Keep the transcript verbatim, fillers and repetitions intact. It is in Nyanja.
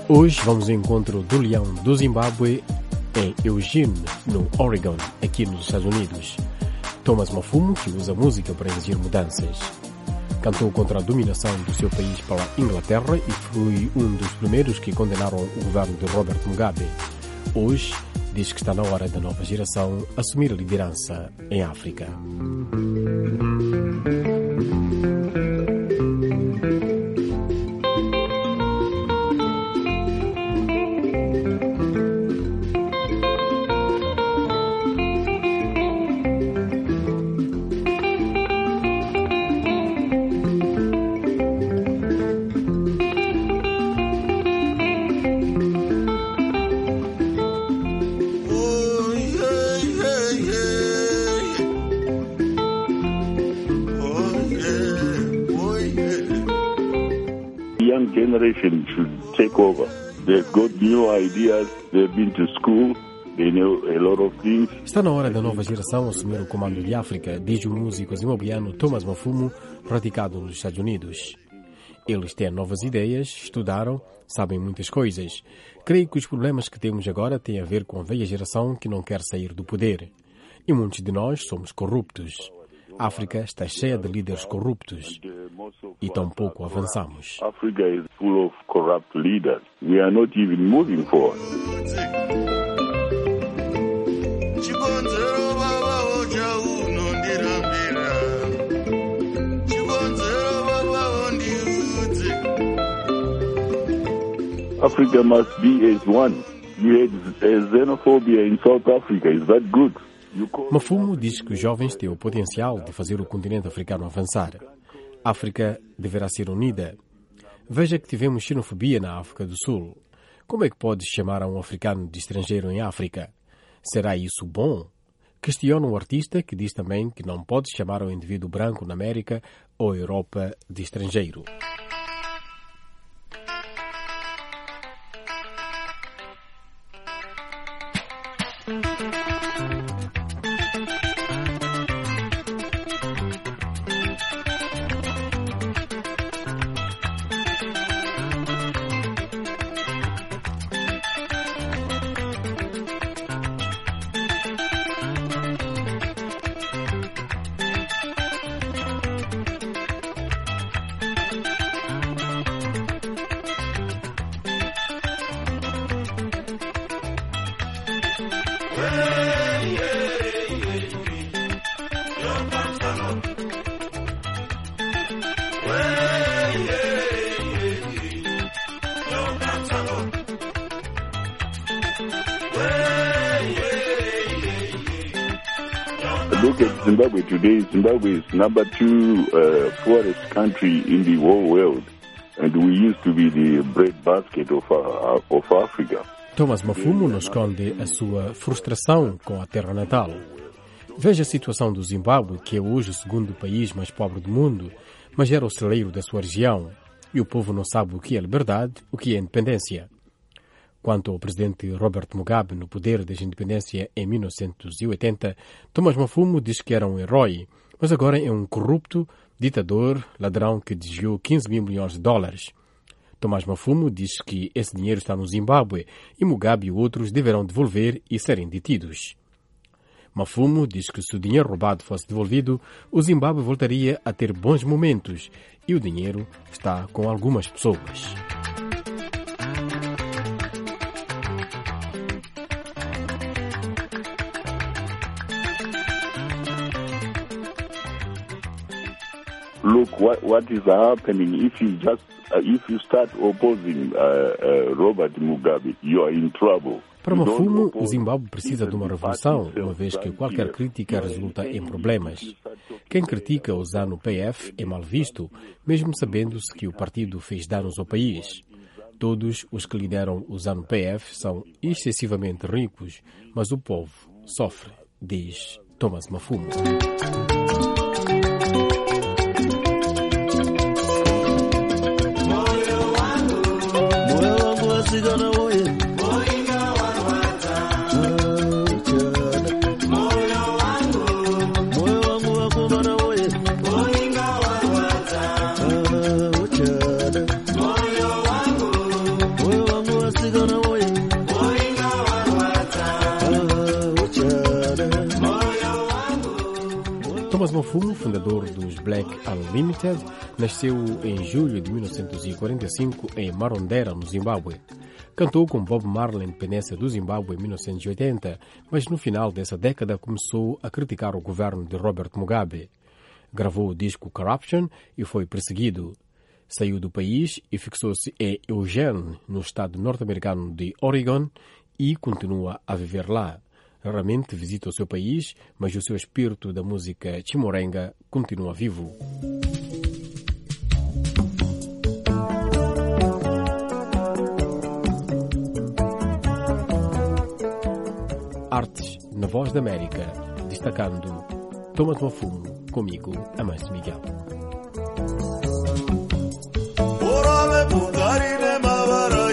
Hoje vamos ao encontro do leão do Zimbábue em Eugene, no Oregon, aqui nos Estados Unidos. Thomas Mafumo, que usa música para exigir mudanças. Cantou contra a dominação do seu país pela Inglaterra e foi um dos primeiros que condenaram o governo de Robert Mugabe. Hoje diz que está na hora da nova geração assumir a liderança em África. Young generation should take over. They've got new ideas, they've been to school, they know a lot of things. Está na hora da nova geração assumir o comando de África, diz o músico zimbabuiano Thomas Mafumo, radicado nos Estados Unidos. Eles têm novas ideias, estudaram, sabem muitas coisas. Creio que os problemas que temos agora têm a ver com a velha geração que não quer sair do poder. E muitos de nós somos corruptos. A África está cheia de líderes corruptos e tão pouco avançamos. Africa is full of corrupt leaders. We are not even moving forward. Africa must be as one. We had xenophobia in South Africa. Is that good? Mafumo diz que os jovens têm o potencial de fazer o continente africano avançar. A África deverá ser unida. Veja que tivemos xenofobia na África do Sul. Como é que pode chamar a um africano de estrangeiro em África? Será isso bom? Questiona um artista que diz também que não pode chamar um indivíduo branco na América ou Europa de estrangeiro. Look at Zimbabwe today. Zimbabwe is number two uh, poorest country in the whole world, and we used to be the breadbasket of uh, of Africa. Thomas Mafumo não esconde a sua frustração com a terra natal. Veja a situação do Zimbábue, que é hoje o segundo país mais pobre do mundo, mas era o celeiro da sua região, e o povo não sabe o que é liberdade, o que é independência. Quanto ao presidente Robert Mugabe no poder desde a independência em mil novecentos e oitenta, Thomas Mafumo diz que era um herói, mas agora é um corrupto, ditador, ladrão que desviou quinze mil milhões de dólares. Thomas Mafumo diz que esse dinheiro está no Zimbábue e Mugabe e outros deverão devolver e serem detidos. Mafumo diz que se o dinheiro roubado fosse devolvido, o Zimbábue voltaria a ter bons momentos e o dinheiro está com algumas pessoas. Look, what what is happening if you just uh, if you start opposing uh, uh, Robert Mugabe, you are in trouble. Para Mafumo, o Zimbábue precisa de uma revolução, uma vez que qualquer crítica resulta em problemas. Quem critica o ZANU-P F é mal visto, mesmo sabendo-se que o partido fez danos ao país. Todos os que lideram o ZANU-P F são excessivamente ricos, mas o povo sofre, diz Thomas Mafumo. Moyo wangu Thomas Maffumo, fundador dos Black Unlimited, nasceu em julho de mil novecentos e quarenta e cinco em Marondera, no Zimbábue. Cantou com Bob Marley na independência do Zimbábue em mil novecentos e oitenta, mas no final dessa década começou a criticar o governo de Robert Mugabe. Gravou o disco Corruption e foi perseguido. Saiu do país e fixou-se em Eugene, no estado norte-americano de Oregon, e continua a viver lá. Raramente visita o seu país, mas o seu espírito da música chimorenga continua vivo. Artes na Voz da América, destacando Thomas Maffumo, comigo, Amâncio Miguel. Por